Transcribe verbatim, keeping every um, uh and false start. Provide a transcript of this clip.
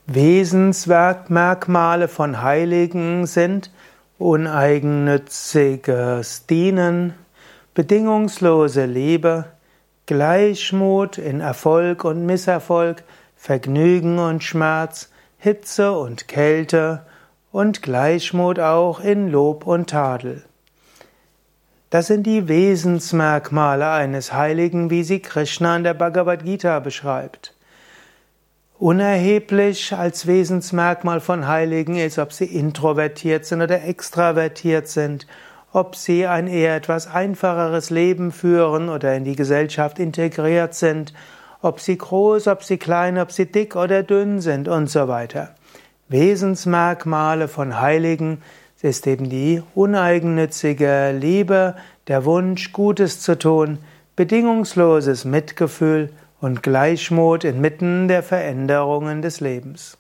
Wesensmerkmale von Heiligen sind uneigennütziges Dienen, bedingungslose Liebe, Gleichmut in Erfolg und Misserfolg, Vergnügen und Schmerz, Hitze und Kälte und Gleichmut auch in Lob und Tadel. Das sind die Wesensmerkmale eines Heiligen, wie sie Krishna in der Bhagavad Gita beschreibt. Unerheblich als Wesensmerkmal von Heiligen ist, ob sie introvertiert sind oder extravertiert sind, ob sie ein eher etwas einfacheres Leben führen oder in die Gesellschaft integriert sind, ob sie groß, ob sie klein, ob sie dick oder dünn sind und so weiter. Wesensmerkmale von Heiligen ist eben die uneigennützige Liebe, der Wunsch, Gutes zu tun, bedingungsloses Mitgefühl und Gleichmut inmitten der Veränderungen des Lebens.